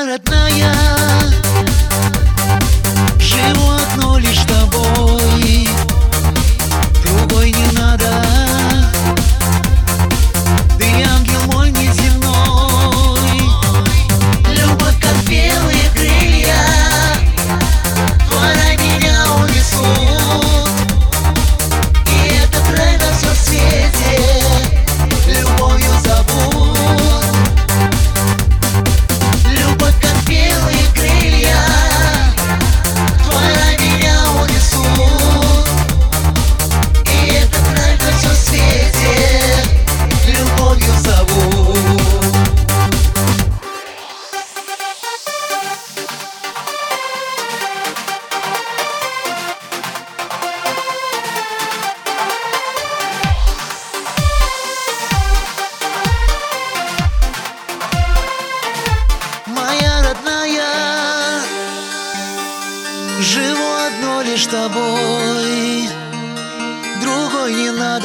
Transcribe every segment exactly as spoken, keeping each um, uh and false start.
Моя родная, живу одно лишь с тобой, другой не надо. Ты ангел мой неземной, любовь как белые крылья, твоя меня унесут, и этот рай на всем свете любовью зовут. Любовь как белые крылья, твоя меня унесут, и этот рай на всем свете любовью зовут. Моя родная, живу одно лишь с тобой, другой не надо.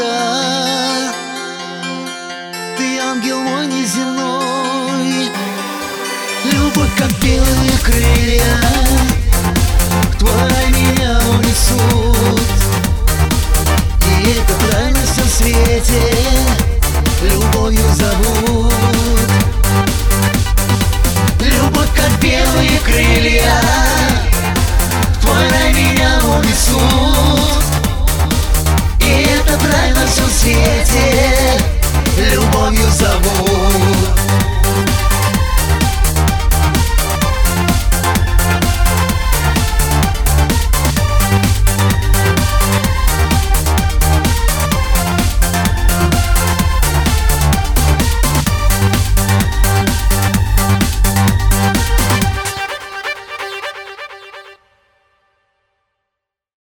Ты ангел мой неземной, любовь как белые крылья, твоя меня унесут, и этот рай на всем свете любовью зовут.